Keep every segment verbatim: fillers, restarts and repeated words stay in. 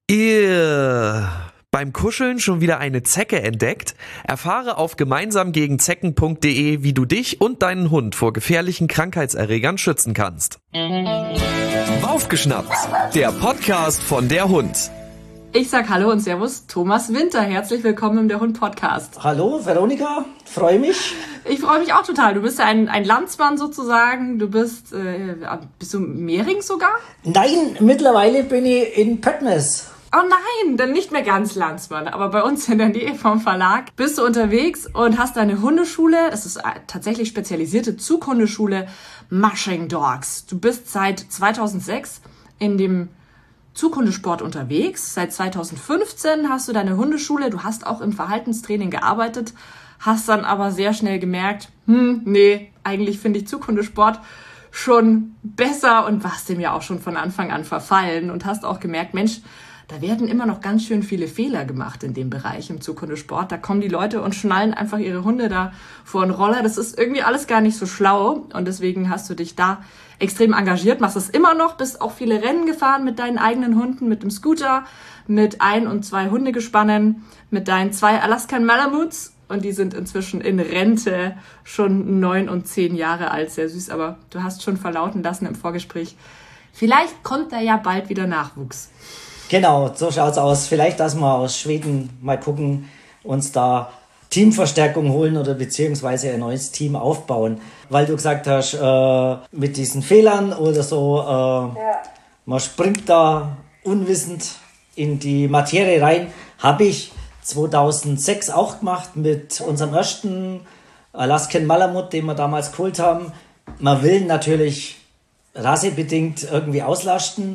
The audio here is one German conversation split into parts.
Ihr beim Kuscheln schon wieder eine Zecke entdeckt? Erfahre auf gemeinsam gegen zecken punkt de, wie du dich und deinen Hund vor gefährlichen Krankheitserregern schützen kannst. Aufgeschnappt, der Podcast von der Hund. Ich sag Hallo und Servus, Thomas Winter. Herzlich willkommen im Der Hund Podcast. Hallo Veronika, freue mich. Ich freue mich auch total. Du bist ja ein, ein Landsmann sozusagen. Du bist, äh, bist du Mehring sogar? Nein, mittlerweile bin ich in Pöttmes. Oh nein, dann nicht mehr ganz Landsmann, aber bei uns in der Nähe vom Verlag bist du unterwegs und hast deine Hundeschule, das ist tatsächlich spezialisierte Zughundeschule Mushing Dogs. Du bist seit zweitausendsechs in dem Zughundesport unterwegs. Seit zweitausendfünfzehn hast du deine Hundeschule, du hast auch im Verhaltenstraining gearbeitet, hast dann aber sehr schnell gemerkt, hm, nee, eigentlich finde ich Zughundesport schon besser und warst dem ja auch schon von Anfang an verfallen und hast auch gemerkt, Mensch, da werden immer noch ganz schön viele Fehler gemacht in dem Bereich im Zughundesport. Da kommen die Leute und schnallen einfach ihre Hunde da vor einen Roller. Das ist irgendwie alles gar nicht so schlau. Und deswegen hast du dich da extrem engagiert, machst es immer noch, bist auch viele Rennen gefahren mit deinen eigenen Hunden, mit dem Scooter, mit ein- und zwei Hundegespannen, mit deinen zwei Alaskan Malamutes. Und die sind inzwischen in Rente, schon neun und zehn Jahre alt. Sehr süß, aber du hast schon verlauten lassen im Vorgespräch, vielleicht kommt da ja bald wieder Nachwuchs. Genau, so schaut's aus. Vielleicht, dass wir aus Schweden mal gucken, uns da Teamverstärkung holen oder beziehungsweise ein neues Team aufbauen. Weil du gesagt hast, äh, mit diesen Fehlern oder so, äh, ja. Man springt da unwissend in die Materie rein. Habe ich zweitausendsechs auch gemacht mit unserem ersten Alaskan Malamut, den wir damals geholt haben. Man will natürlich rassebedingt irgendwie auslasten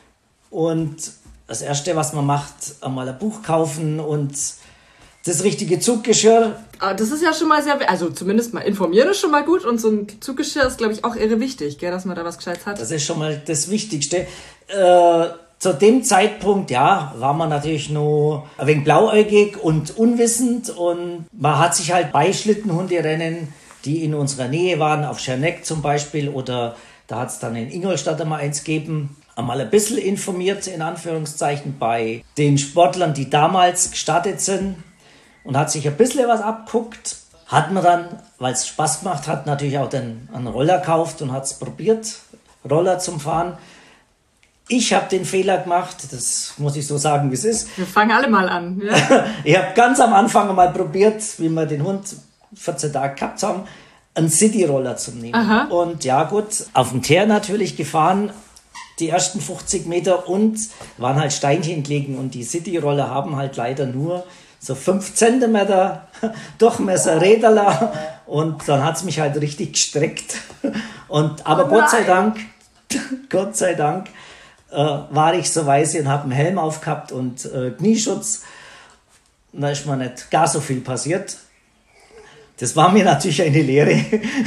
und das Erste, was man macht, einmal ein Buch kaufen und das richtige Zuggeschirr. Das ist ja schon mal sehr, also zumindest mal informieren ist schon mal gut und so ein Zuggeschirr ist, glaube ich, auch irre wichtig, gell, dass man da was Gescheites hat. Das ist schon mal das Wichtigste. Äh, zu dem Zeitpunkt, ja, war man natürlich nur ein wenig blauäugig und unwissend und man hat sich halt bei Schlittenhunderennen, die in unserer Nähe waren, auf Scherneck zum Beispiel oder da hat es dann in Ingolstadt einmal eins gegeben, einmal ein bisschen informiert, in Anführungszeichen, bei den Sportlern, die damals gestartet sind und hat sich ein bisschen was abgeguckt. Hat man dann, weil es Spaß gemacht hat, natürlich auch den, einen Roller gekauft und hat es probiert, Roller zum Fahren. Ich habe den Fehler gemacht, das muss ich so sagen, wie es ist. Wir fangen alle mal an. Ja? Ich habe ganz am Anfang mal probiert, wie wir den Hund vierzehn Tage gehabt haben, einen City-Roller zu nehmen. Aha. Und ja gut, auf dem Teer natürlich gefahren, die ersten fünfzig Meter und waren halt Steinchen gelegen und die City-Roller haben halt leider nur so fünf Zentimeter Durchmesser, Räderler und dann hat es mich halt richtig gestreckt. Und, aber oh Gott sei Dank, Gott sei Dank äh, war ich so weise und habe einen Helm aufgehabt und äh, Knieschutz. Und da ist mir nicht gar so viel passiert. Das war mir natürlich eine Lehre.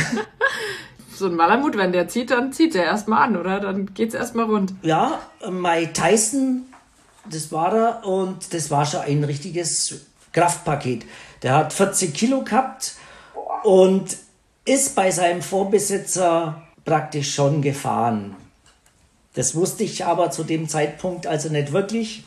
So ein Malamut, wenn der zieht, dann zieht der erstmal an, oder? Dann geht's erstmal rund. Ja, Mike Tyson, das war er und das war schon ein richtiges Kraftpaket. Der hat vierzig Kilo gehabt und ist bei seinem Vorbesitzer praktisch schon gefahren. Das wusste ich aber zu dem Zeitpunkt also nicht wirklich.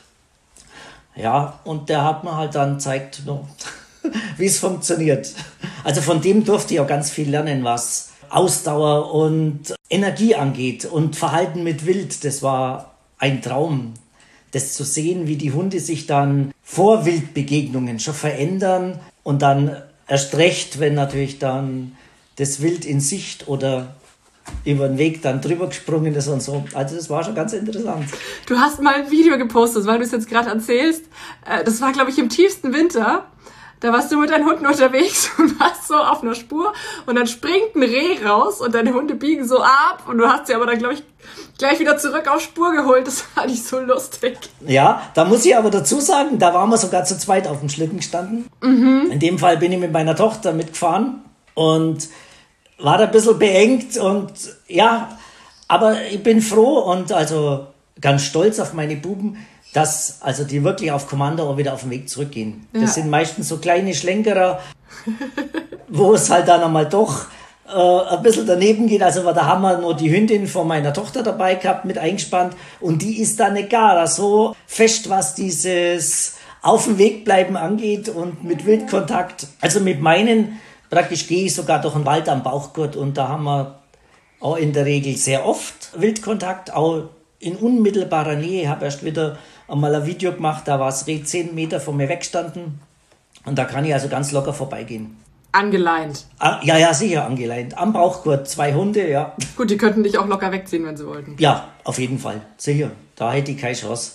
Ja, und der hat mir halt dann gezeigt, wie es funktioniert. Also von dem durfte ich auch ganz viel lernen, was Ausdauer und Energie angeht und Verhalten mit Wild. Das war ein Traum, das zu sehen, wie die Hunde sich dann vor Wildbegegnungen schon verändern und dann erst recht, wenn natürlich dann das Wild in Sicht oder über den Weg dann drüber gesprungen ist und so. Also das war schon ganz interessant. Du hast mal ein Video gepostet, weil du es jetzt gerade erzählst. Das war, glaube ich, im tiefsten Winter. Da warst du mit deinen Hunden unterwegs und warst so auf einer Spur und dann springt ein Reh raus und deine Hunde biegen so ab und du hast sie aber dann, glaube ich, gleich wieder zurück auf Spur geholt. Das war nicht so lustig. Ja, da muss ich aber dazu sagen, da waren wir sogar zu zweit auf dem Schlitten gestanden. Mhm. In dem Fall bin ich mit meiner Tochter mitgefahren und war da ein bisschen beengt und ja, aber ich bin froh und also ganz stolz auf meine Buben, dass also die wirklich auf Kommando auch wieder auf den Weg zurückgehen. Ja. Das sind meistens so kleine Schlenkerer, wo es halt dann einmal doch äh, ein bisschen daneben geht. Also da haben wir nur die Hündin von meiner Tochter dabei gehabt, mit eingespannt. Und die ist da nicht gar so fest, was dieses auf dem Weg bleiben angeht und mit Wildkontakt. Also mit meinen, praktisch gehe ich sogar durch den Wald am Bauchgurt und da haben wir auch in der Regel sehr oft Wildkontakt, auch in unmittelbarer Nähe. Ich habe erst wieder einmal ein Video gemacht, da war das Reh zehn Meter von mir weggestanden und da kann ich also ganz locker vorbeigehen. Angeleint. Ah, ja, ja, sicher angeleint. Am Bauchgurt, zwei Hunde, ja. Gut, die könnten dich auch locker wegziehen, wenn sie wollten. Ja, auf jeden Fall, sicher. Da hätte ich keine Chance.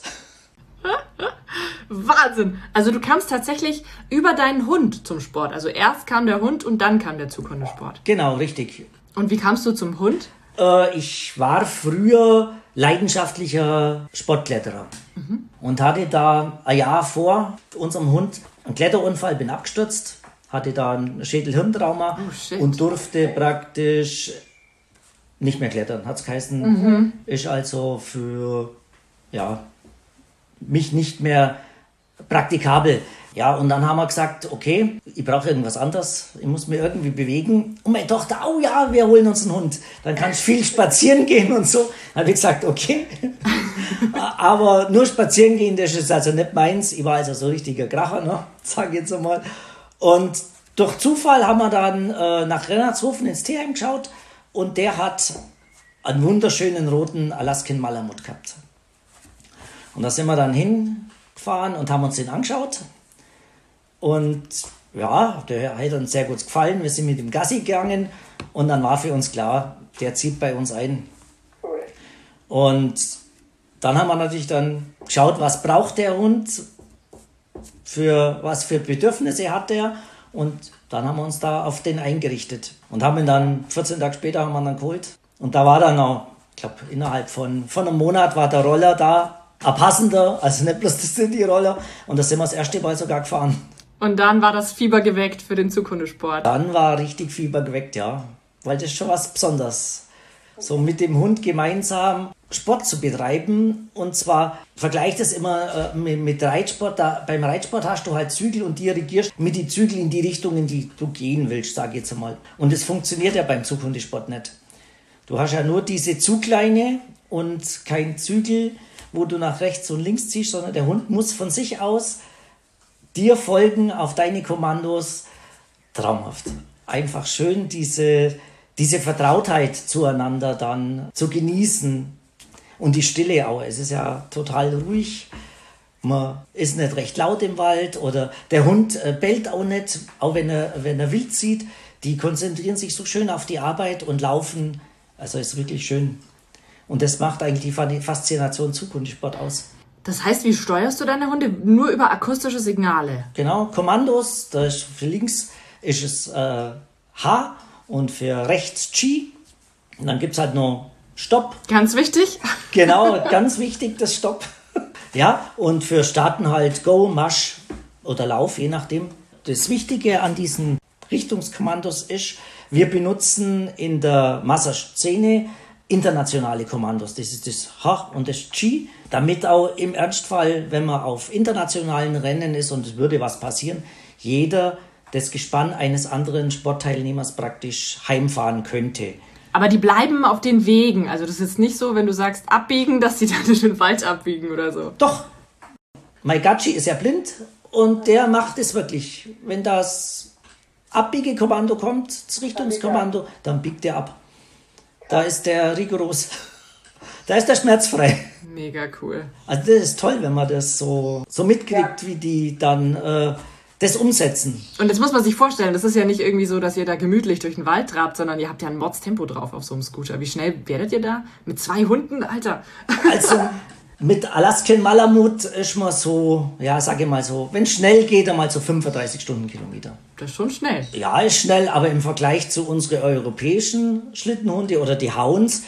Wahnsinn! Also du kamst tatsächlich über deinen Hund zum Sport. Also erst kam der Hund und dann kam der Zughundesport. Genau, richtig. Und wie kamst du zum Hund? Äh, ich war früher leidenschaftlicher Sportkletterer mhm. und hatte da ein Jahr vor unserem Hund einen Kletterunfall, bin abgestürzt, hatte da ein Schädel-Hirntrauma oh, und durfte praktisch nicht mehr klettern, hat es geheißen. Mhm. Ist also für ja, mich nicht mehr praktikabel. Ja, und dann haben wir gesagt, okay, ich brauche irgendwas anderes, ich muss mich irgendwie bewegen. Und meine Tochter, oh ja, wir holen uns einen Hund, dann kannst du viel spazieren gehen und so. Dann habe ich gesagt, okay, aber nur spazieren gehen, das ist also nicht meins. Ich war also so ein richtiger Kracher, ne? Sag ich jetzt einmal. Und durch Zufall haben wir dann äh, nach Rennertshofen ins Tierheim geschaut und der hat einen wunderschönen roten Alaskan Malamut gehabt. Und da sind wir dann hingefahren und haben uns den angeschaut. Und ja, der hat uns sehr gut gefallen. Wir sind mit dem Gassi gegangen und dann war für uns klar, der zieht bei uns ein. Und dann haben wir natürlich dann geschaut, was braucht der Hund, für was für Bedürfnisse hat der. Und dann haben wir uns da auf den eingerichtet und haben ihn dann vierzehn Tage später haben wir ihn dann geholt. Und da war dann noch, ich glaube, innerhalb von, von einem Monat war der Roller da, ein passender, also nicht bloß das sind die Roller. Und da sind wir das erste Mal sogar gefahren. Und dann war das Fieber geweckt für den Zughundesport. Dann war richtig Fieber geweckt, ja. Weil das ist schon was Besonderes. So mit dem Hund gemeinsam Sport zu betreiben. Und zwar vergleicht das immer äh, mit, mit Reitsport. Da, beim Reitsport hast du halt Zügel und dirigierst mit den Zügeln in die Richtung, in die du gehen willst, sage ich jetzt einmal. Und das funktioniert ja beim Zughundesport nicht. Du hast ja nur diese Zugleine und kein Zügel, wo du nach rechts und links ziehst, sondern der Hund muss von sich aus dir folgen auf deine Kommandos. Traumhaft. Einfach schön, diese, diese Vertrautheit zueinander dann zu genießen. Und die Stille auch. Es ist ja total ruhig. Man ist nicht recht laut im Wald oder der Hund bellt auch nicht, auch wenn er, wenn er wild zieht. Die konzentrieren sich so schön auf die Arbeit und laufen. Also ist wirklich schön. Und das macht eigentlich die Faszination Zughundesport aus. Das heißt, wie steuerst du deine Hunde? Nur über akustische Signale? Genau, Kommandos. Da ist für links ist es äh, H und für rechts G. Und dann gibt es halt noch Stopp. Ganz wichtig. Genau, ganz wichtig, das Stopp. Ja, und für Starten halt Go, Marsch oder Lauf, je nachdem. Das Wichtige an diesen Richtungskommandos ist, wir benutzen in der Masserszene internationale Kommandos. Das ist das H und das G, damit auch im Ernstfall, wenn man auf internationalen Rennen ist und es würde was passieren, jeder das Gespann eines anderen Sportteilnehmers praktisch heimfahren könnte. Aber die bleiben auf den Wegen. Also das ist nicht so, wenn du sagst abbiegen, dass die dann in den Wald abbiegen oder so. Doch. Mein Gatschi ist ja blind und der macht es wirklich. Wenn das Abbiegekommando kommt, das Richtungskommando, dann biegt der ab. Da ist der rigoros. Da ist der schmerzfrei. Mega cool. Also das ist toll, wenn man das so, so mitkriegt, wie die dann äh, das umsetzen. Und jetzt muss man sich vorstellen, das ist ja nicht irgendwie so, dass ihr da gemütlich durch den Wald trabt, sondern ihr habt ja ein Mordstempo drauf auf so einem Scooter. Wie schnell werdet ihr da? Mit zwei Hunden? Alter. Also mit Alaskan Malamut ist man so, ja, sage ich mal so, wenn es schnell geht, einmal so fünfunddreißig Stundenkilometer. Das ist schon schnell. Ja, ist schnell, aber im Vergleich zu unseren europäischen Schlittenhunde oder die Hounds,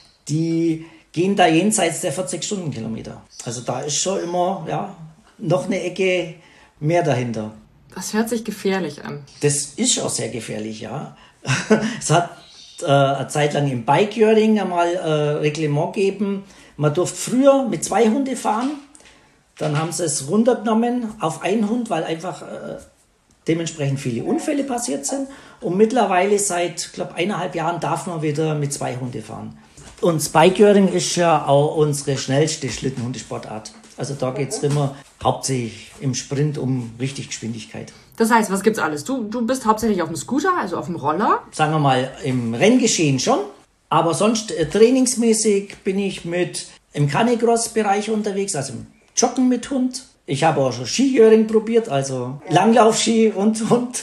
die gehen da jenseits der vierzig Stundenkilometer. Also da ist schon immer, ja, noch eine Ecke mehr dahinter. Das hört sich gefährlich an. Das ist auch sehr gefährlich, ja. Es hat äh, eine Zeit lang im Bike-Jöring einmal äh, Reglement gegeben. Man durfte früher mit zwei Hunden fahren. Dann haben sie es runtergenommen auf einen Hund, weil einfach äh, dementsprechend viele Unfälle passiert sind. Und mittlerweile seit, glaube eineinhalb Jahren darf man wieder mit zwei Hunden fahren. Und Spikejöring ist ja auch unsere schnellste Schlittenhundesportart. Also da geht es immer hauptsächlich im Sprint um richtig Geschwindigkeit. Das heißt, was gibt's alles? Du, du bist hauptsächlich auf dem Scooter, also auf dem Roller? Sagen wir mal, im Renngeschehen schon. Aber sonst äh, trainingsmäßig bin ich mit im Canicross-Bereich unterwegs, also im Joggen mit Hund. Ich habe auch schon Skijöring probiert, also Langlaufski und Hund.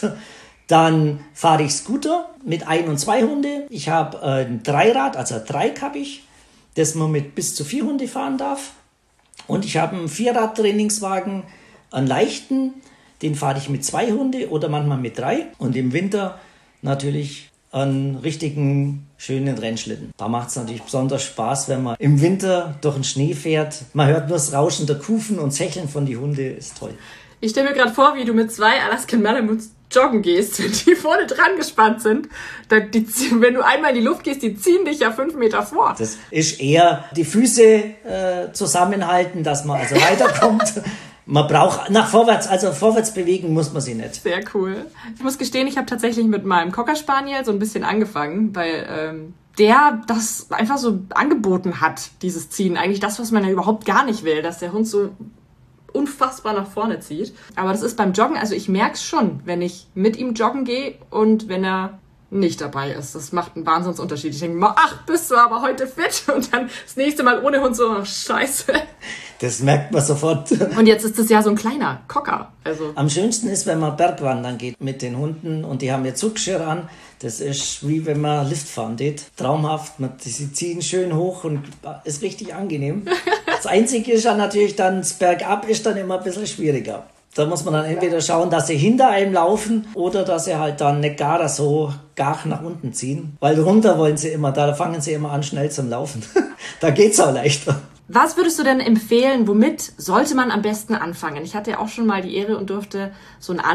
Dann fahre ich Scooter mit ein und zwei Hunde. Ich habe ein Dreirad, also ein Dreieck habe ich, das man mit bis zu vier Hunde fahren darf. Und ich habe einen Vierrad-Trainingswagen, einen leichten, den fahre ich mit zwei Hunde oder manchmal mit drei. Und im Winter natürlich einen richtigen, schönen Rennschlitten. Da macht es natürlich besonders Spaß, wenn man im Winter durch den Schnee fährt. Man hört nur das Rauschen der Kufen und Sächeln von den Hunden, ist toll. Ich stelle mir gerade vor, wie du mit zwei Alaskan Malamuts joggen gehst, wenn die vorne dran gespannt sind. Dann die, wenn du einmal in die Luft gehst, die ziehen dich ja fünf Meter vor. Das ist eher die Füße äh, zusammenhalten, dass man also weiterkommt. Man braucht nach vorwärts, also vorwärts bewegen muss man sie nicht. Sehr cool. Ich muss gestehen, ich habe tatsächlich mit meinem Cocker Spaniel so ein bisschen angefangen, weil ähm, der das einfach so angeboten hat, dieses Ziehen. Eigentlich das, was man ja überhaupt gar nicht will, dass der Hund so unfassbar nach vorne zieht. Aber das ist beim Joggen, also ich merke es schon, wenn ich mit ihm joggen gehe und wenn er nicht dabei ist. Das macht einen Wahnsinnsunterschied. Ich denke mal, ach, bist du aber heute fit? Und dann das nächste Mal ohne Hund so, ach, scheiße. Das merkt man sofort. Und jetzt ist das ja so ein kleiner Cocker. Also. Am schönsten ist, wenn man Bergwandern geht mit den Hunden und die haben ihr Zuggeschirr an. Das ist wie wenn man Lift fahren geht. Traumhaft. Man, sie ziehen schön hoch und ist richtig angenehm. Das Einzige ist ja natürlich dann, das Bergab ist dann immer ein bisschen schwieriger. Da muss man dann entweder schauen, dass sie hinter einem laufen oder dass sie halt dann nicht gar so gar nach unten ziehen. Weil runter wollen sie immer, da fangen sie immer an schnell zum Laufen. Da geht's auch leichter. Was würdest du denn empfehlen, womit sollte man am besten anfangen? Ich hatte ja auch schon mal die Ehre und durfte so ein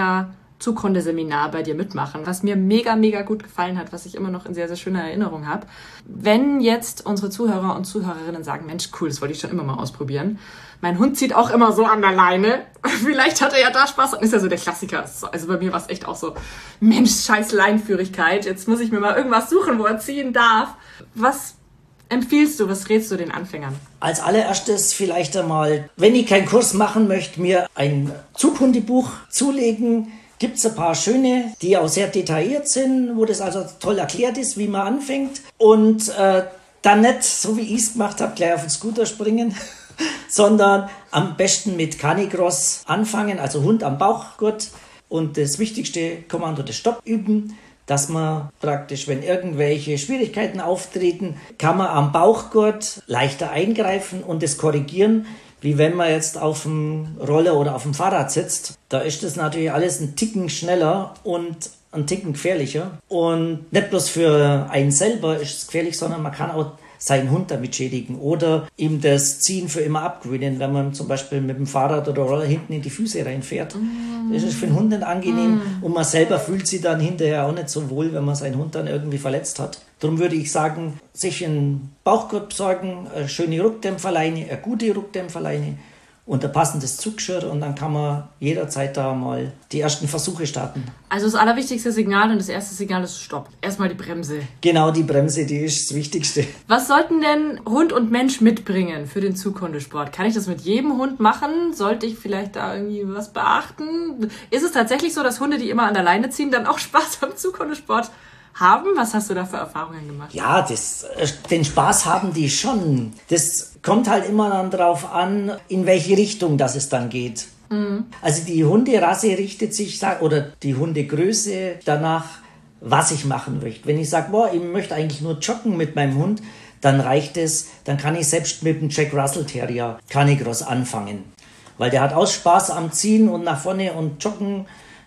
Anfänger-Zughundeseminar bei dir mitmachen, was mir mega, mega gut gefallen hat, was ich immer noch in sehr, sehr schöner Erinnerung habe. Wenn jetzt unsere Zuhörer und Zuhörerinnen sagen, Mensch, cool, das wollte ich schon immer mal ausprobieren. Mein Hund zieht auch immer so an der Leine. Vielleicht hat er ja da Spaß. Dann ist ja so der Klassiker. Also bei mir war es echt auch so, Mensch, scheiß Leinführigkeit. Jetzt muss ich mir mal irgendwas suchen, wo er ziehen darf. Was empfiehlst du, was rätst du den Anfängern? Als allererstes vielleicht einmal, wenn ich keinen Kurs machen möchte, mir ein Zughundebuch zulegen. Gibt es ein paar schöne, die auch sehr detailliert sind, wo das also toll erklärt ist, wie man anfängt. Und äh, dann nicht, so wie ich es gemacht habe, gleich auf den Scooter springen, sondern am besten mit Canicross anfangen, also Hund am Bauchgurt. Und das wichtigste Kommando, das Stopp üben, dass man praktisch, wenn irgendwelche Schwierigkeiten auftreten, kann man am Bauchgurt leichter eingreifen und das korrigieren, wie wenn man jetzt auf dem Roller oder auf dem Fahrrad sitzt. Da ist das natürlich alles ein Ticken schneller und ein Ticken gefährlicher. Und nicht bloß für einen selber ist es gefährlich, sondern man kann auch seinen Hund damit schädigen oder ihm das Ziehen für immer abgewöhnen, wenn man zum Beispiel mit dem Fahrrad oder Roller hinten in die Füße reinfährt. Mm. Das ist für den Hund nicht angenehm mm. und man selber fühlt sich dann hinterher auch nicht so wohl, wenn man seinen Hund dann irgendwie verletzt hat. Darum würde ich sagen, sich einen Bauchgurt besorgen, eine schöne Ruckdämpferleine, eine gute Ruckdämpferleine und ein passendes Zuggeschirr und dann kann man jederzeit da mal die ersten Versuche starten. Also das allerwichtigste Signal und das erste Signal ist Stopp. Erstmal die Bremse. Genau, die Bremse, die ist das Wichtigste. Was sollten denn Hund und Mensch mitbringen für den Zughundesport? Kann ich das mit jedem Hund machen? Sollte ich vielleicht da irgendwie was beachten? Ist es tatsächlich so, dass Hunde, die immer an der Leine ziehen, dann auch Spaß am Zughundesport haben? Was hast du da für Erfahrungen gemacht? Ja, das, den Spaß haben die schon. Das kommt halt immer dann drauf an, in welche Richtung das es dann geht. Mhm. Also die Hunderasse richtet sich, oder die Hundegröße danach, was ich machen möchte. Wenn ich sage, boah, ich möchte eigentlich nur joggen mit meinem Hund, dann reicht es, dann kann ich selbst mit dem Jack Russell Terrier Canicross anfangen. Weil der hat auch Spaß am Ziehen und nach vorne und Joggen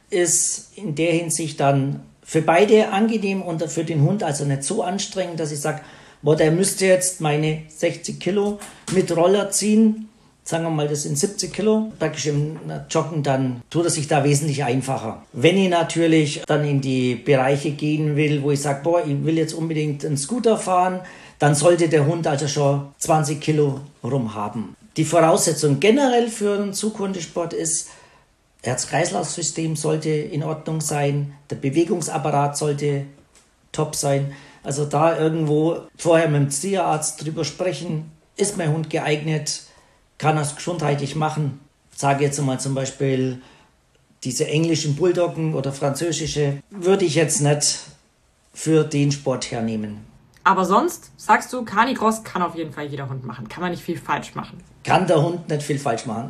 ist in der Hinsicht dann für beide angenehm und für den Hund also nicht so anstrengend, dass ich sage, boah, der müsste jetzt meine sechzig Kilo mit Roller ziehen. Sagen wir mal, das sind siebzig Kilo. Praktisch im Joggen, dann tut er sich da wesentlich einfacher. Wenn ich natürlich dann in die Bereiche gehen will, wo ich sage, boah, ich will jetzt unbedingt einen Scooter fahren, dann sollte der Hund also schon zwanzig Kilo rum haben. Die Voraussetzung generell für einen Zughundesport ist, Herz-Kreislauf-System sollte in Ordnung sein, der Bewegungsapparat sollte top sein. Also da irgendwo vorher mit dem Tierarzt drüber sprechen, ist mein Hund geeignet, kann er es gesundheitlich machen. Sage jetzt mal zum Beispiel diese englischen Bulldoggen oder französische, würde ich jetzt nicht für den Sport hernehmen. Aber sonst sagst du, Canicross kann auf jeden Fall jeder Hund machen. Kann man nicht viel falsch machen. Kann der Hund nicht viel falsch machen.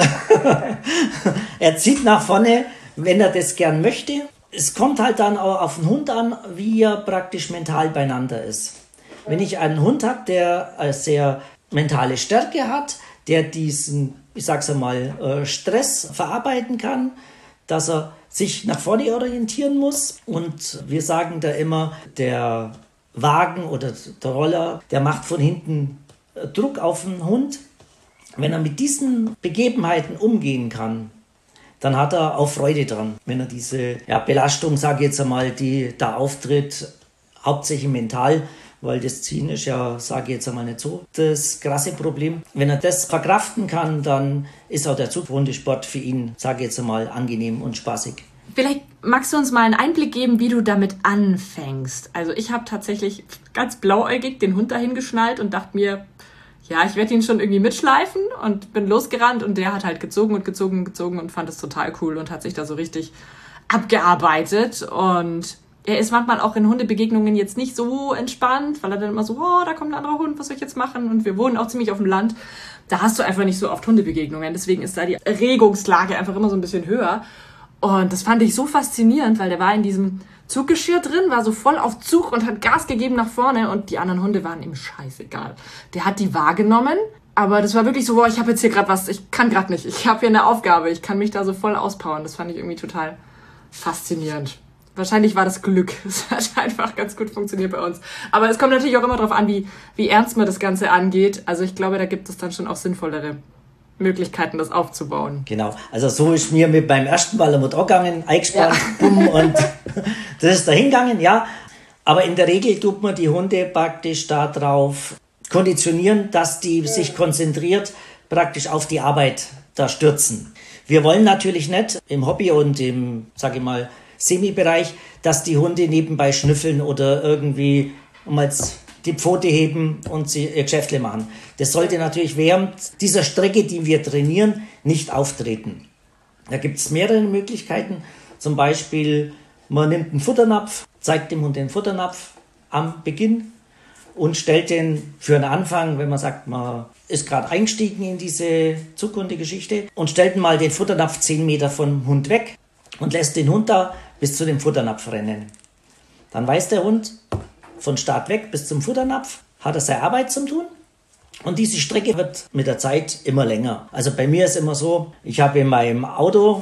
Er zieht nach vorne, wenn er das gern möchte. Es kommt halt dann auch auf den Hund an, wie er praktisch mental beieinander ist. Wenn ich einen Hund habe, der eine sehr mentale Stärke hat, der diesen, ich sag's einmal, Stress verarbeiten kann, dass er sich nach vorne orientieren muss. Und wir sagen da immer, der Wagen oder der Roller, der macht von hinten Druck auf den Hund. Wenn er mit diesen Begebenheiten umgehen kann, dann hat er auch Freude dran. Wenn er diese ja, Belastung, sage ich jetzt einmal, die da auftritt, hauptsächlich mental, weil das Ziehen ist ja, sage ich jetzt einmal, nicht so das krasse Problem. Wenn er das verkraften kann, dann ist auch der Zughundesport für ihn, sage ich jetzt einmal, angenehm und spaßig. Vielleicht magst du uns mal einen Einblick geben, wie du damit anfängst. Also ich habe tatsächlich ganz blauäugig den Hund dahin geschnallt und dachte mir, ja, ich werde ihn schon irgendwie mitschleifen und bin losgerannt und der hat halt gezogen und gezogen und gezogen und fand es total cool und hat sich da so richtig abgearbeitet. Und er ist manchmal auch in Hundebegegnungen jetzt nicht so entspannt, weil er dann immer so, oh, da kommt ein anderer Hund, was soll ich jetzt machen? Und wir wohnen auch ziemlich auf dem Land. Da hast du einfach nicht so oft Hundebegegnungen. Deswegen ist da die Erregungslage einfach immer so ein bisschen höher. Und das fand ich so faszinierend, weil der war in diesem Zuggeschirr drin, war so voll auf Zug und hat Gas gegeben nach vorne und die anderen Hunde waren ihm scheißegal. Der hat die wahrgenommen, aber das war wirklich so, boah, ich habe jetzt hier gerade was, ich kann gerade nicht, ich habe hier eine Aufgabe, ich kann mich da so voll auspowern. Das fand ich irgendwie total faszinierend. Wahrscheinlich war das Glück, es hat einfach ganz gut funktioniert bei uns. Aber es kommt natürlich auch immer darauf an, wie, wie ernst man das Ganze angeht. Also ich glaube, da gibt es dann schon auch sinnvollere Möglichkeiten, das aufzubauen. Genau, also so ist mir mit beim ersten Mal damit angegangen, eingespannt, ja. Bumm, und das ist dahin gegangen, ja. Aber in der Regel tut man die Hunde praktisch darauf konditionieren, dass die sich konzentriert praktisch auf die Arbeit da stürzen. Wir wollen natürlich nicht im Hobby und im, sage ich mal, Semi-Bereich, dass die Hunde nebenbei schnüffeln oder irgendwie mal die Pfote heben und sie ihr Geschäftle machen. Das sollte natürlich während dieser Strecke, die wir trainieren, nicht auftreten. Da gibt es mehrere Möglichkeiten. Zum Beispiel, man nimmt einen Futternapf, zeigt dem Hund den Futternapf am Beginn und stellt den für einen Anfang, wenn man sagt, man ist gerade eingestiegen in diese Zughundegeschichte, und stellt mal den Futternapf zehn Meter vom Hund weg und lässt den Hund da bis zu dem Futternapf rennen. Dann weiß der Hund, von Start weg bis zum Futternapf hat er seine Arbeit zum tun. Und diese Strecke wird mit der Zeit immer länger. Also bei mir ist immer so, ich habe in meinem Auto,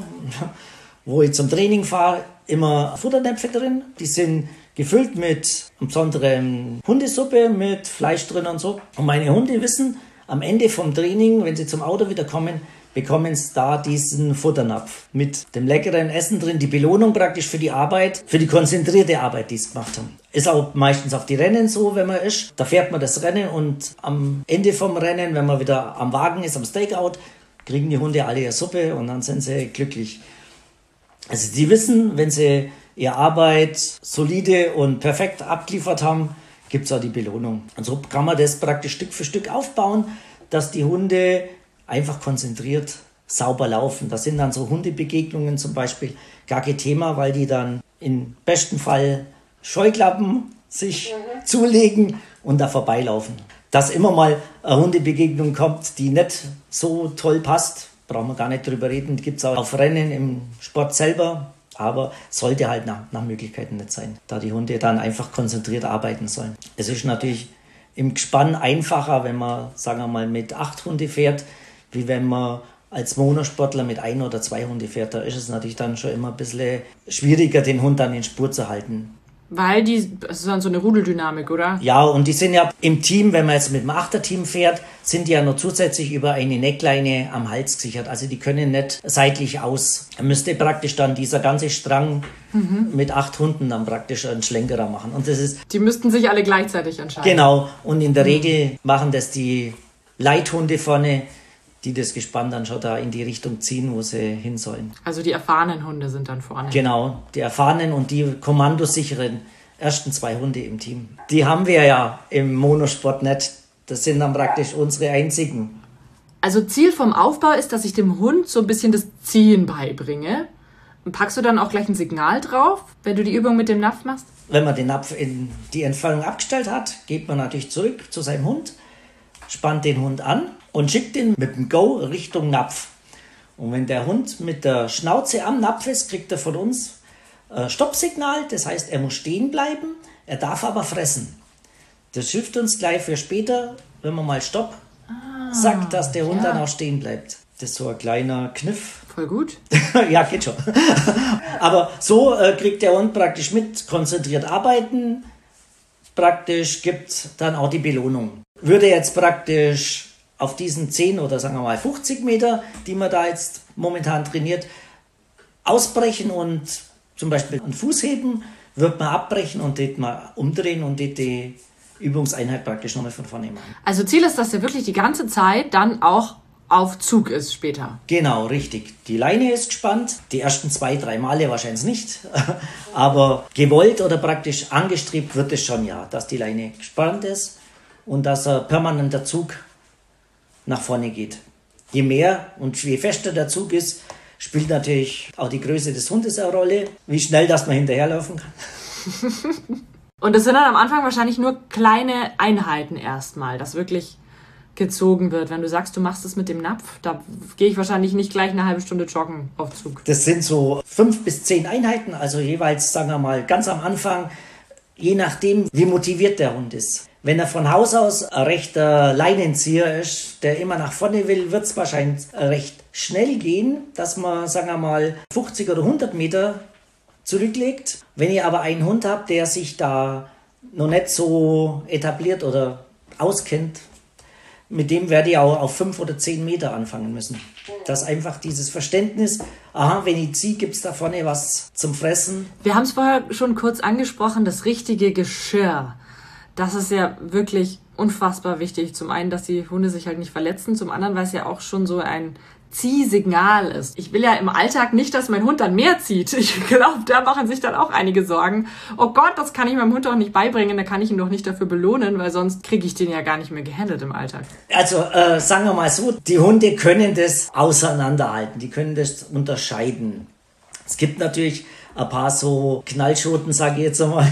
wo ich zum Training fahre, immer Futternäpfe drin. Die sind gefüllt mit besonderen Hundesuppe, mit Fleisch drin und so. Und meine Hunde wissen, am Ende vom Training, wenn sie zum Auto wieder kommen, bekommen sie da diesen Futternapf mit dem leckeren Essen drin, die Belohnung praktisch für die Arbeit, für die konzentrierte Arbeit, die sie gemacht haben. Ist auch meistens auf die Rennen so, wenn man ist. Da fährt man das Rennen und am Ende vom Rennen, wenn man wieder am Wagen ist, am Stakeout, kriegen die Hunde alle ihre Suppe und dann sind sie glücklich. Also die wissen, wenn sie ihre Arbeit solide und perfekt abgeliefert haben, gibt es auch die Belohnung. Und so kann man das praktisch Stück für Stück aufbauen, dass die Hunde einfach konzentriert sauber laufen. Das sind dann so Hundebegegnungen zum Beispiel gar kein Thema, weil die dann im besten Fall Scheuklappen sich mhm. zulegen und da vorbeilaufen. Dass immer mal eine Hundebegegnung kommt, die nicht so toll passt, brauchen wir gar nicht drüber reden. Die gibt es auch auf Rennen im Sport selber, aber sollte halt nach, nach Möglichkeiten nicht sein, da die Hunde dann einfach konzentriert arbeiten sollen. Es ist natürlich im Gespann einfacher, wenn man, sagen wir mal, mit acht Hunde fährt, wie wenn man als Monosportler mit ein oder zwei Hunde fährt. Da ist es natürlich dann schon immer ein bisschen schwieriger, den Hund dann in Spur zu halten. Weil die, das ist dann so eine Rudeldynamik, oder? Ja, und die sind ja im Team, wenn man jetzt mit dem Achterteam fährt, sind die ja noch zusätzlich über eine Neckleine am Hals gesichert. Also die können nicht seitlich aus. Da müsste praktisch dann dieser ganze Strang mhm. mit acht Hunden dann praktisch einen Schlenkerer machen. Und das ist. Die müssten sich alle gleichzeitig entscheiden. Genau. Und in der mhm. Regel machen das die Leithunde vorne, die das Gespann dann schon da in die Richtung ziehen, wo sie hin sollen. Also die erfahrenen Hunde sind dann vorne. Genau, die erfahrenen und die kommandosicheren ersten zwei Hunde im Team. Die haben wir ja im Monosport nicht. Das sind dann praktisch unsere einzigen. Also Ziel vom Aufbau ist, dass ich dem Hund so ein bisschen das Ziehen beibringe. Und packst du dann auch gleich ein Signal drauf, wenn du die Übung mit dem Napf machst? Wenn man den Napf in die Entfernung abgestellt hat, geht man natürlich zurück zu seinem Hund, spannt den Hund an und schickt ihn mit dem Go Richtung Napf. Und wenn der Hund mit der Schnauze am Napf ist, kriegt er von uns ein Stoppsignal. Das heißt, er muss stehen bleiben, er darf aber fressen. Das hilft uns gleich für später, wenn man mal Stopp ah, sagt, dass der Hund ja. dann auch stehen bleibt. Das ist so ein kleiner Kniff. Voll gut. Ja, geht schon. Aber so äh, kriegt der Hund praktisch mit, konzentriert arbeiten, praktisch gibt dann auch die Belohnung. Würde jetzt praktisch auf diesen zehn oder sagen wir mal fünfzig Meter, die man da jetzt momentan trainiert, ausbrechen und zum Beispiel einen Fuß heben, wird man abbrechen und das mal umdrehen und das die Übungseinheit praktisch nochmal von vorne machen. Also Ziel ist, dass der wirklich die ganze Zeit dann auch auf Zug ist später. Genau, richtig. Die Leine ist gespannt. Die ersten zwei, drei Male wahrscheinlich nicht. Aber gewollt oder praktisch angestrebt wird es schon, ja, dass die Leine gespannt ist und dass ein permanenter Zug nach vorne geht. Je mehr und je fester der Zug ist, spielt natürlich auch die Größe des Hundes eine Rolle, wie schnell dass man hinterherlaufen kann. Und das sind dann am Anfang wahrscheinlich nur kleine Einheiten erstmal, dass wirklich gezogen wird. Wenn du sagst, du machst es mit dem Napf, da gehe ich wahrscheinlich nicht gleich eine halbe Stunde joggen auf Zug. Das sind so fünf bis zehn Einheiten, also jeweils, sagen wir mal, ganz am Anfang, je nachdem, wie motiviert der Hund ist. Wenn er von Haus aus ein rechter Leinenzieher ist, der immer nach vorne will, wird es wahrscheinlich recht schnell gehen, dass man, sagen wir mal, fünfzig oder hundert Meter zurücklegt. Wenn ihr aber einen Hund habt, der sich da noch nicht so etabliert oder auskennt, mit dem werde ich auch auf fünf oder zehn Meter anfangen müssen. Dass einfach dieses Verständnis, aha, wenn ich ziehe, gibt es da vorne was zum Fressen. Wir haben es vorher schon kurz angesprochen, das richtige Geschirr. Das ist ja wirklich unfassbar wichtig. Zum einen, dass die Hunde sich halt nicht verletzen, zum anderen, weil es ja auch schon so ein Ziehsignal ist. Ich will ja im Alltag nicht, dass mein Hund dann mehr zieht. Ich glaube, da machen sich dann auch einige Sorgen. Oh Gott, das kann ich meinem Hund doch nicht beibringen, da kann ich ihn doch nicht dafür belohnen, weil sonst kriege ich den ja gar nicht mehr gehandelt im Alltag. Also äh, sagen wir mal so, die Hunde können das auseinanderhalten, die können das unterscheiden. Es gibt natürlich ein paar so Knallschoten, sage ich jetzt einmal,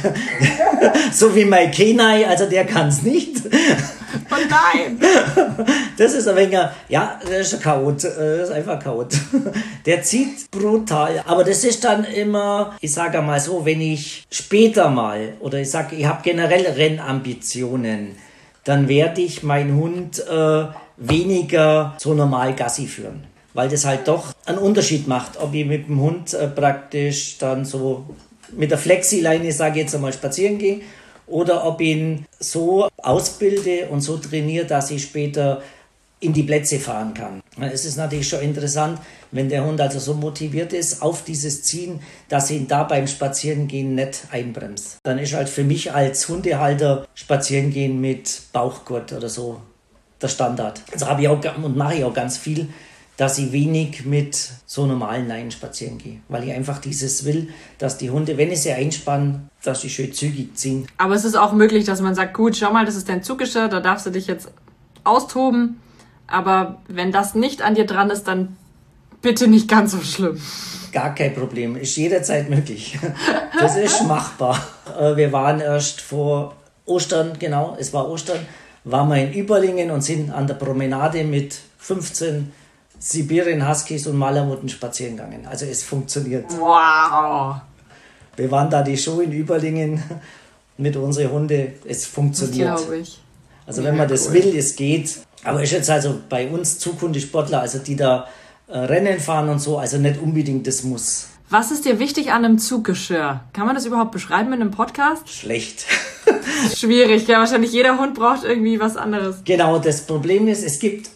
so wie mein Kenai, also der kann es nicht. Oh nein! Das ist ein wenig, ja, das ist ein Chaot, das ist einfach ein Chaot. Der zieht brutal, aber das ist dann immer, ich sage mal so, wenn ich später mal, oder ich sage, ich habe generell Rennambitionen, dann werde ich meinen Hund äh, weniger so normal Gassi führen. Weil das halt doch einen Unterschied macht, ob ich mit dem Hund äh, praktisch dann so mit der Flexileine, sage ich jetzt einmal, spazieren gehe, oder ob ich ihn so ausbilde und so trainiere, dass ich später in die Plätze fahren kann. Es ist natürlich schon interessant, wenn der Hund also so motiviert ist auf dieses Ziehen, dass ich ihn da beim Spazierengehen nicht einbremst. Dann ist halt für mich als Hundehalter Spazierengehen mit Bauchgurt oder so der Standard. Also habe ich auch und mache ich auch ganz viel, dass ich wenig mit so normalen Leinen spazieren gehe. Weil ich einfach dieses will, dass die Hunde, wenn ich sie einspanne, dass sie schön zügig ziehen. Aber es ist auch möglich, dass man sagt, gut, schau mal, das ist dein Zuggeschirr, da darfst du dich jetzt austoben. Aber wenn das nicht an dir dran ist, dann bitte nicht ganz so schlimm. Gar kein Problem, ist jederzeit möglich. Das ist machbar. Wir waren erst vor Ostern, genau, es war Ostern, waren wir in Überlingen und sind an der Promenade mit fünfzehn Sibirien Huskies und Malamuten spazieren gegangen. Also es funktioniert. Wow! Wir waren da die Show in Überlingen mit unseren Hunden. Es funktioniert. Das glaube ich. Also wenn man das will, es geht. Aber ist jetzt also bei uns Zukunftssportler, also die da äh, Rennen fahren und so, also nicht unbedingt das Muss. Was ist dir wichtig an einem Zuggeschirr? Kann man das überhaupt beschreiben in einem Podcast? Schlecht. Schwierig, ja. Wahrscheinlich jeder Hund braucht irgendwie was anderes. Genau, das Problem ist, es gibt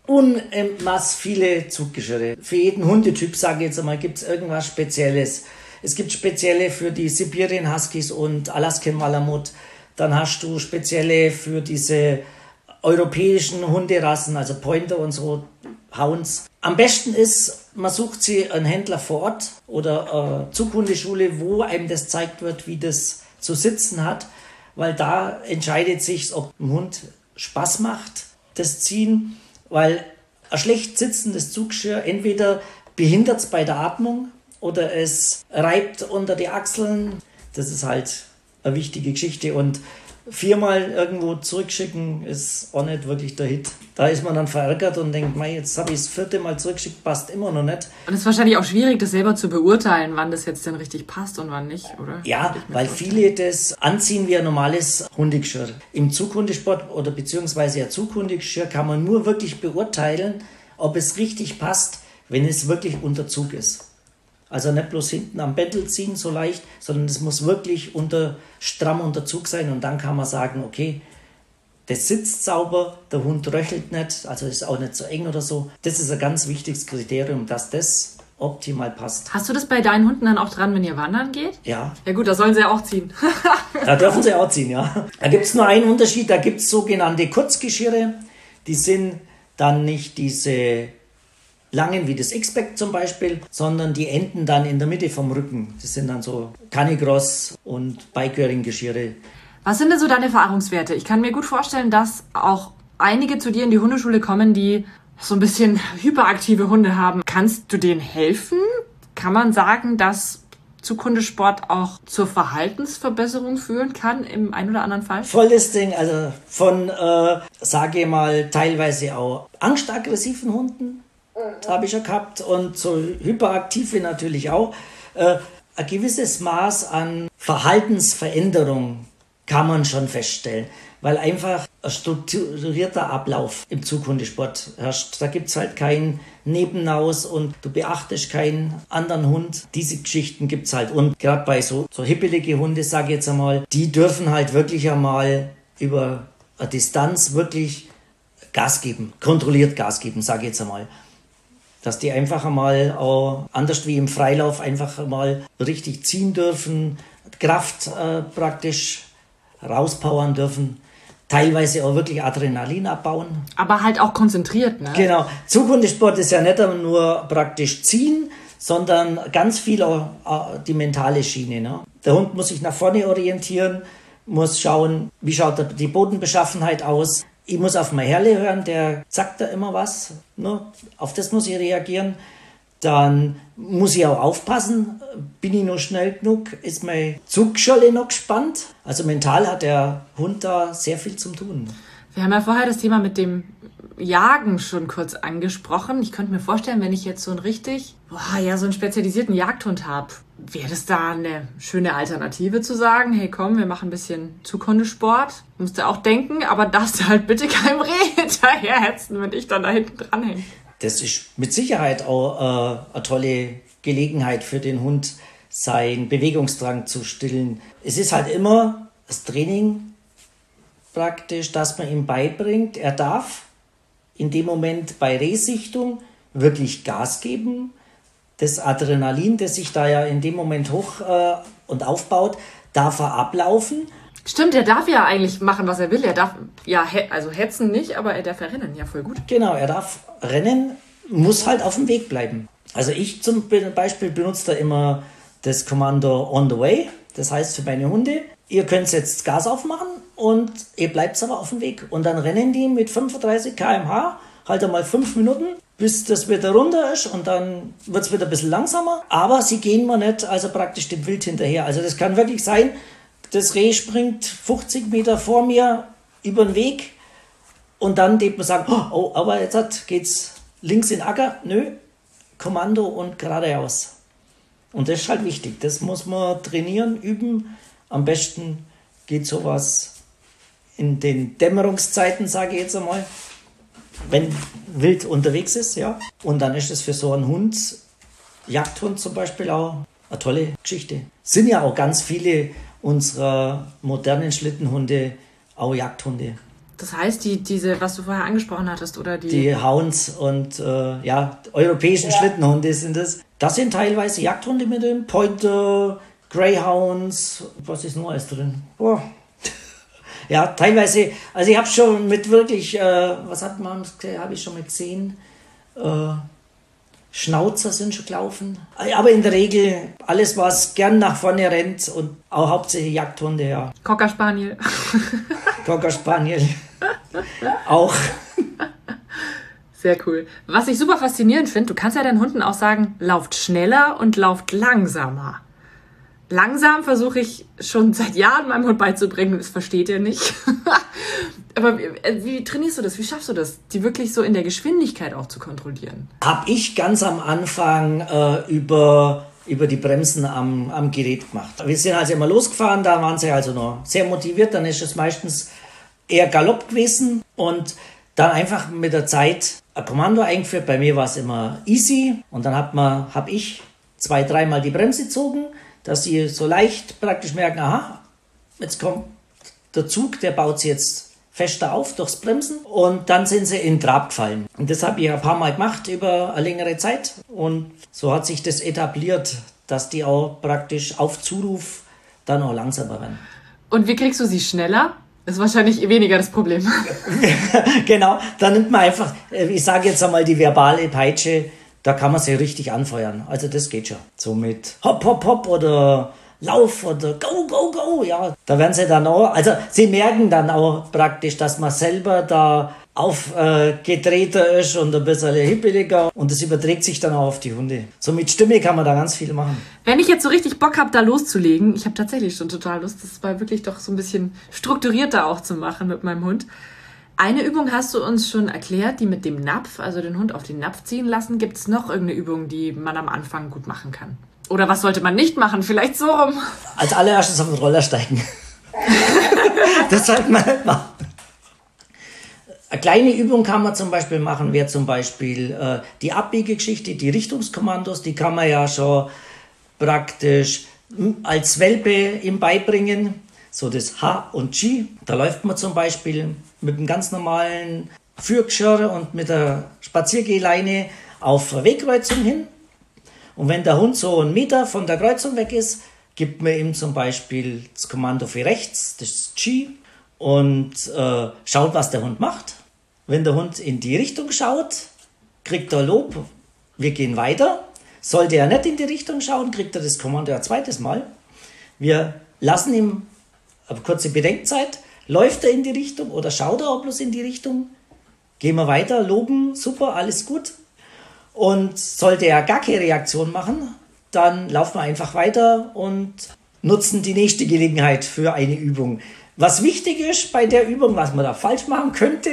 unmaß viele Zuggeschirre. Für jeden Hundetyp, sage ich jetzt einmal, gibt es irgendwas Spezielles. Es gibt spezielle für die Sibirien Huskies und Alaskan Malamut. Dann hast du spezielle für diese europäischen Hunderassen, also Pointer und so. Hounds. Am besten ist, man sucht sie einen Händler vor Ort oder eine Zughundeschule, wo einem das zeigt wird, wie das zu sitzen hat, weil da entscheidet sich, ob dem Hund Spaß macht, das Ziehen, weil ein schlecht sitzendes Zuggeschirr entweder behindert es bei der Atmung oder es reibt unter die Achseln. Das ist halt eine wichtige Geschichte und viermal irgendwo zurückschicken ist auch nicht wirklich der Hit. Da ist man dann verärgert und denkt, mei, jetzt habe ich das vierte Mal zurückgeschickt, passt immer noch nicht. Und es ist wahrscheinlich auch schwierig, das selber zu beurteilen, wann das jetzt denn richtig passt und wann nicht, oder? Ja, weil viele das anziehen wie ein normales Hundegeschirr. Im Zughundesport oder beziehungsweise ein Zughundegeschirr kann man nur wirklich beurteilen, ob es richtig passt, wenn es wirklich unter Zug ist. Also nicht bloß hinten am Bändel ziehen so leicht, sondern es muss wirklich unter, stramm unter Zug sein und dann kann man sagen, okay, das sitzt sauber, der Hund röchelt nicht, also ist auch nicht so eng oder so. Das ist ein ganz wichtiges Kriterium, dass das optimal passt. Hast du das bei deinen Hunden dann auch dran, wenn ihr wandern geht? Ja. Ja gut, da sollen sie ja auch ziehen. Da dürfen sie auch ziehen, ja. Da gibt es nur einen Unterschied, da gibt es sogenannte Kurzgeschirre, die sind dann nicht diese langen wie das X-Pack zum Beispiel, sondern die enden dann in der Mitte vom Rücken. Das sind dann so Canicross und Bike-Wearing-Geschirre. Was sind denn so deine Erfahrungswerte? Ich kann mir gut vorstellen, dass auch einige zu dir in die Hundeschule kommen, die so ein bisschen hyperaktive Hunde haben. Kannst du denen helfen? Kann man sagen, dass Zughundesport auch zur Verhaltensverbesserung führen kann im einen oder anderen Fall? Voll das Ding, also von, äh, sage ich mal, teilweise auch angstaggressiven Hunden, habe ich ja gehabt, und so hyperaktive natürlich auch. Äh, ein gewisses Maß an Verhaltensveränderung kann man schon feststellen, weil einfach ein strukturierter Ablauf im Zughundesport herrscht. Da gibt es halt kein Nebenaus und du beachtest keinen anderen Hund. Diese Geschichten gibt es halt. Und gerade bei so, so hippelige Hunde, sage ich jetzt einmal, die dürfen halt wirklich einmal über eine Distanz wirklich Gas geben, kontrolliert Gas geben, sage ich jetzt einmal. Dass die einfach einmal auch, anders wie im Freilauf, einfach einmal richtig ziehen dürfen, Kraft äh, praktisch rauspowern dürfen, teilweise auch wirklich Adrenalin abbauen. Aber halt auch konzentriert, ne? Genau. Zughundesport ist ja nicht nur praktisch ziehen, sondern ganz viel auch äh, die mentale Schiene. Ne? Der Hund muss sich nach vorne orientieren, muss schauen, wie schaut die Bodenbeschaffenheit aus. Ich muss auf mein Herrle hören, der sagt da immer was, ne? Auf das muss ich reagieren. Dann muss ich auch aufpassen, bin ich noch schnell genug, ist mein Zugscholle noch gespannt. Also mental hat der Hund da sehr viel zu tun. Wir haben ja vorher das Thema mit dem Jagen schon kurz angesprochen. Ich könnte mir vorstellen, wenn ich jetzt so einen richtig, boah, ja, so einen spezialisierten Jagdhund habe, wäre das da eine schöne Alternative zu sagen, hey komm, wir machen ein bisschen Zughundesport. Musst du auch denken, aber darfst du halt bitte keinem Reh hinterherhetzen, wenn ich dann da hinten dranhänge. Das ist mit Sicherheit auch äh, eine tolle Gelegenheit für den Hund, seinen Bewegungsdrang zu stillen. Es ist halt immer das Training praktisch, dass man ihm beibringt, er darf in dem Moment bei Rehsichtung wirklich Gas geben. Das Adrenalin, das sich da ja in dem Moment hoch äh, und aufbaut, darf er ablaufen. Stimmt, er darf ja eigentlich machen, was er will. Er darf, ja, he- also hetzen nicht, aber er darf ja rennen. Ja, voll gut. Genau, er darf rennen, muss halt auf dem Weg bleiben. Also ich zum Beispiel benutze da immer das Kommando on the way. Das heißt für meine Hunde, ihr könnt jetzt Gas aufmachen und ihr bleibt aber auf dem Weg. Und dann rennen die mit fünfunddreißig Kilometer pro Stunde halt einmal fünf Minuten, bis das wieder runter ist, und dann wird es wieder ein bisschen langsamer. Aber sie gehen mal nicht, also praktisch dem Wild hinterher. Also das kann wirklich sein, das Reh springt fünfzig Meter vor mir über den Weg und dann denkt man sagen, oh, aber jetzt geht's links in den Acker. Nö, Kommando und geradeaus. Und das ist halt wichtig. Das muss man trainieren, üben. Am besten geht sowas in den Dämmerungszeiten, sage ich jetzt einmal, wenn wild unterwegs ist, ja. Und dann ist es für so einen Hund, Jagdhund zum Beispiel, auch eine tolle Geschichte. Sind ja auch ganz viele unserer modernen Schlittenhunde auch Jagdhunde. Das heißt, die, diese, was du vorher angesprochen hattest, oder die... Die Hounds und äh, ja, europäischen ja. Schlittenhunde sind das. Das sind teilweise Jagdhunde mit dem Pointer, Greyhounds, was ist noch alles drin? Boah. Ja, teilweise, also ich habe schon mit wirklich, äh, was hat man, habe ich schon mal gesehen, Äh, Schnauzer sind schon gelaufen. Aber in der Regel alles, was gern nach vorne rennt und auch hauptsächlich Jagdhunde, ja. Cocker Spaniel. Cocker Spaniel. Auch. Sehr cool. Was ich super faszinierend finde, du kannst ja deinen Hunden auch sagen, lauft schneller und lauft langsamer. Langsam versuche ich schon seit Jahren meinem Hund beizubringen, das versteht er nicht. Aber wie, wie trainierst du das? Wie schaffst du das, die wirklich so in der Geschwindigkeit auch zu kontrollieren? Habe ich ganz am Anfang äh, über, über die Bremsen am, am Gerät gemacht. Wir sind also immer losgefahren, da waren sie also noch sehr motiviert, dann ist es meistens eher Galopp gewesen und dann einfach mit der Zeit ein Kommando eingeführt. Bei mir war es immer easy und dann habe hab ich zwei, dreimal die Bremse gezogen, dass sie so leicht praktisch merken, aha, jetzt kommt der Zug, der baut sie jetzt fester auf durchs Bremsen und dann sind sie in Trab gefallen. Und das habe ich ein paar Mal gemacht über eine längere Zeit und so hat sich das etabliert, dass die auch praktisch auf Zuruf dann auch langsamer werden. Und wie kriegst du sie schneller? Das ist wahrscheinlich weniger das Problem. Genau, da nimmt man einfach, ich sage jetzt einmal die verbale Peitsche, da kann man sie richtig anfeuern. Also das geht schon. So mit Hopp, Hopp, Hopp oder Lauf oder Go, Go, Go. Ja, da werden sie dann auch, also sie merken dann auch praktisch, dass man selber da aufgedrehter äh, ist und ein bisschen hippeliger und das überträgt sich dann auch auf die Hunde. So mit Stimme kann man da ganz viel machen. Wenn ich jetzt so richtig Bock habe, da loszulegen, ich habe tatsächlich schon total Lust, das mal wirklich doch so ein bisschen strukturierter auch zu machen mit meinem Hund. Eine Übung hast du uns schon erklärt, die mit dem Napf, also den Hund auf den Napf ziehen lassen. Gibt es noch irgendeine Übung, die man am Anfang gut machen kann? Oder was sollte man nicht machen? Vielleicht so rum. Als allererstes auf den Roller steigen. Das sollte man nicht machen. Eine kleine Übung kann man zum Beispiel machen, wäre zum Beispiel äh, die Abbiegegeschichte, die Richtungskommandos, die kann man ja schon praktisch als Welpe ihm beibringen. So das H und G. Da läuft man zum Beispiel mit einem ganz normalen Führgeschirr und mit der Spaziergehleine auf eine Wegkreuzung hin. Und wenn der Hund so einen Meter von der Kreuzung weg ist, gibt man ihm zum Beispiel das Kommando für rechts, das G, und äh, schaut, was der Hund macht. Wenn der Hund in die Richtung schaut, kriegt er Lob, wir gehen weiter. Sollte er nicht in die Richtung schauen, kriegt er das Kommando ein zweites Mal. Wir lassen ihm eine kurze Bedenkzeit. Läuft er in die Richtung oder schaut er auch bloß in die Richtung? Gehen wir weiter, loben, super, alles gut. Und sollte er gar keine Reaktion machen, dann laufen wir einfach weiter und nutzen die nächste Gelegenheit für eine Übung. Was wichtig ist bei der Übung, was man da falsch machen könnte,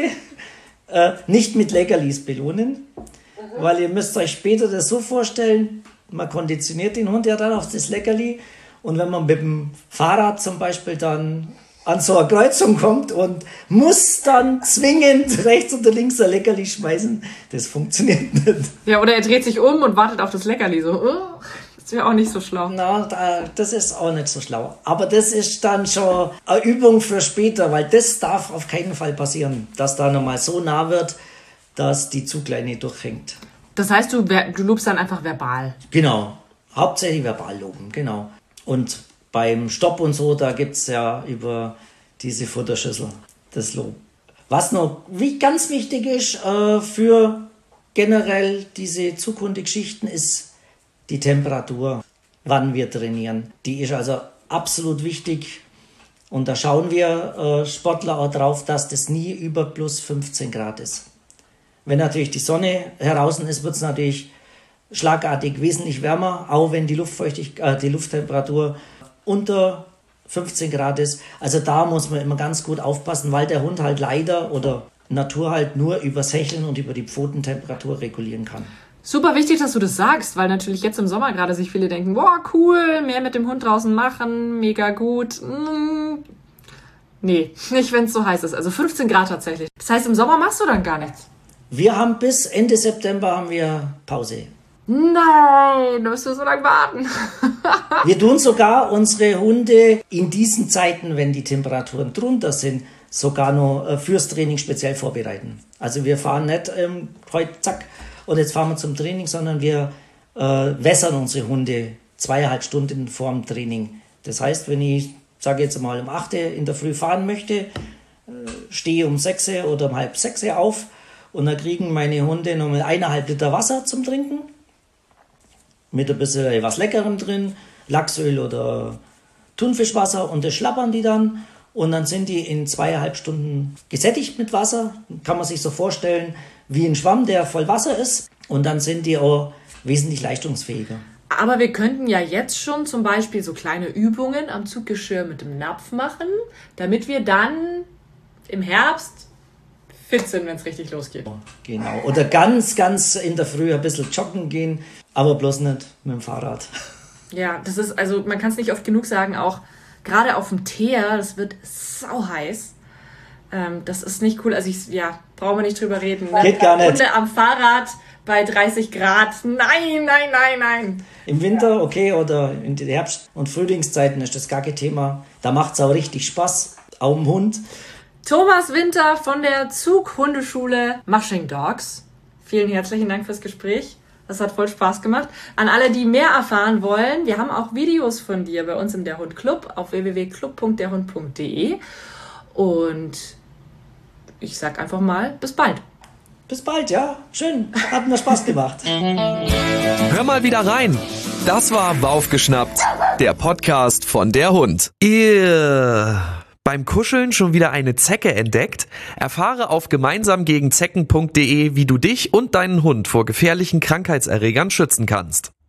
äh, nicht mit Leckerlis belohnen, mhm. weil ihr müsst euch später das so vorstellen, man konditioniert den Hund ja dann auf das Leckerli und wenn man mit dem Fahrrad zum Beispiel dann an so eine Kreuzung kommt und muss dann zwingend rechts oder links ein Leckerli schmeißen, das funktioniert nicht. Ja, oder er dreht sich um und wartet auf das Leckerli so. Oh, das wäre auch nicht so schlau. Na, das ist auch nicht so schlau. Aber das ist dann schon eine Übung für später, weil das darf auf keinen Fall passieren, dass da nochmal so nah wird, dass die Zugleine durchhängt. Das heißt, du, du lobst dann einfach verbal? Genau, hauptsächlich verbal loben, genau. Und beim Stopp und so, da gibt es ja über diese Futterschüssel das Lob. Was noch wie, ganz wichtig ist äh, für generell diese Zughundegeschichten ist die Temperatur, wann wir trainieren. Die ist also absolut wichtig und da schauen wir äh, Sportler auch drauf, dass das nie über plus fünfzehn Grad ist. Wenn natürlich die Sonne heraus ist, wird es natürlich schlagartig wesentlich wärmer, auch wenn die Luftfeuchtigkeit, äh, die Lufttemperatur unter fünfzehn Grad ist. Also da muss man immer ganz gut aufpassen, weil der Hund halt leider oder Natur halt nur übers Hecheln und über die Pfotentemperatur regulieren kann. Super wichtig, dass du das sagst, weil natürlich jetzt im Sommer gerade sich viele denken, boah, cool, mehr mit dem Hund draußen machen, mega gut. Hm. Nee, nicht wenn es so heiß ist. Also fünfzehn Grad tatsächlich. Das heißt, im Sommer machst du dann gar nichts? Wir haben bis Ende September haben wir Pause. Nein, da musst du so lange warten. Wir tun sogar unsere Hunde in diesen Zeiten, wenn die Temperaturen drunter sind, sogar noch fürs Training speziell vorbereiten. Also wir fahren nicht ähm, heute zack und jetzt fahren wir zum Training, sondern wir äh, wässern unsere Hunde zweieinhalb Stunden vor dem Training. Das heißt, wenn ich, sage jetzt mal, um acht Uhr in der Früh fahren möchte, äh, stehe um sechs Uhr oder um halb sechs Uhr auf Und dann kriegen meine Hunde noch mal eineinhalb Liter Wasser zum Trinken. Mit ein bisschen was Leckerem drin, Lachsöl oder Thunfischwasser, und das schlappern die dann. Und dann sind die in zweieinhalb Stunden gesättigt mit Wasser. Kann man sich so vorstellen wie ein Schwamm, der voll Wasser ist. Und dann sind die auch wesentlich leistungsfähiger. Aber wir könnten ja jetzt schon zum Beispiel so kleine Übungen am Zuggeschirr mit dem Napf machen, damit wir dann im Herbst fit sind, wenn es richtig losgeht. Genau. Oder ganz, ganz in der Früh ein bisschen joggen gehen, aber bloß nicht mit dem Fahrrad. Ja, das ist, also man kann es nicht oft genug sagen, auch gerade auf dem Teer, das wird sau heiß. Ähm, das ist nicht cool. Also ich, ja, brauchen wir nicht drüber reden. Ne? Geht gar nicht. Hunde am Fahrrad bei dreißig Grad. Nein, nein, nein, nein. Im Winter, okay, oder in den Herbst- und Frühlingszeiten ist das gar kein Thema. Da macht es auch richtig Spaß, auch dem Hund. Thomas Winter von der Zughundeschule Mushing Dogs. Vielen herzlichen Dank fürs Gespräch. Das hat voll Spaß gemacht. An alle, die mehr erfahren wollen, wir haben auch Videos von dir bei uns im Der Hund Club auf w w w punkt club punkt der hund punkt d e. Und ich sag einfach mal, bis bald. Bis bald, ja. Schön. Hat mir Spaß gemacht. Hör mal wieder rein. Das war Waufgeschnappt, der Podcast von Der Hund. Ihr beim Kuscheln schon wieder eine Zecke entdeckt? Erfahre auf gemeinsam gegen zecken punkt d e, wie du dich und deinen Hund vor gefährlichen Krankheitserregern schützen kannst.